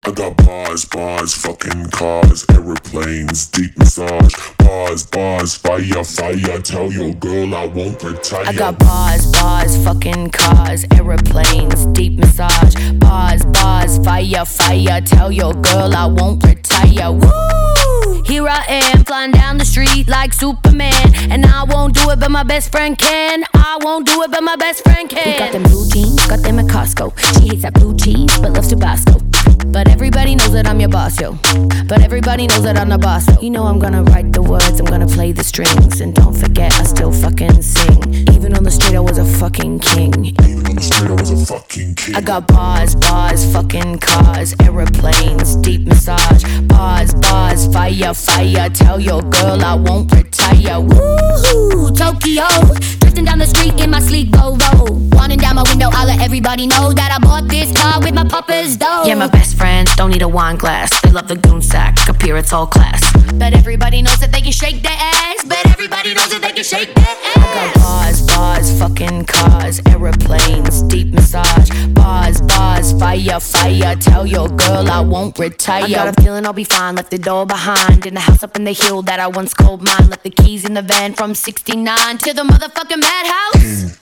I got bars, bars, fucking cars, aeroplanes, deep massage. Bars, bars, fire, fire. Tell your girl I won't retire. I got bars, bars, fucking cars, aeroplanes, deep massage. Bars, bars, fire, fire. Tell your girl I won't retire. Woo! Here I am, flying down the street like Superman. And I won't do it, but my best friend can. I won't do it, but my best friend can. We got them blue jeans, got them at Costco. She hates that blue cheese, but loves Tabasco. But everybody knows that I'm your boss, yo. But everybody knows that I'm the boss, yo. You know I'm gonna write the words, I'm gonna play the strings. And don't forget, I still fucking sing. Even on the street, I was a fucking king. Even on the street, I was a fucking king. I got bars, bars, fucking cars, aeroplanes, deep massage. Bars, bars, fire, fire. Tell your girl I won't retire. Woohoo, Tokyo. Drifting down the street in my sleek Volvo. Winding down my window, I'll let everybody know that I bought this car with my papa's dough. Yeah, my best friends don't need a wine glass. They love the goon sack, appear it's all class. But everybody knows that they can shake their ass. But everybody knows that they can shake their ass. I got bars, bars, fucking cars, aeroplanes, deep massage. Bars, bars, fire, fire. Tell your girl I won't retire. I got a feeling I'll be fine, left the door behind. In the house up in the hill that I once called mine. Left the keys in the van from 69 to the motherfucking madhouse.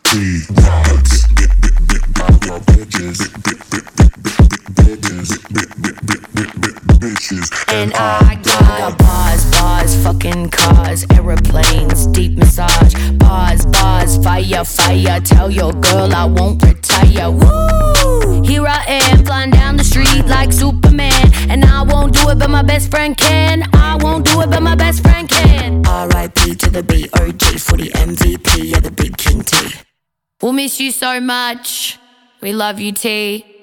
And I got bars, bars, fucking cars, aeroplanes, deep massage. Bars, bars, fire, fire. Tell your girl I won't retire. Woo! Here I am, flying down the street like Superman. And I won't do it, but my best friend can. I won't do it, but my best friend can. R.I.P. to the B.O.G. for the MVP of the Big King T. We'll miss you so much. We love you, T.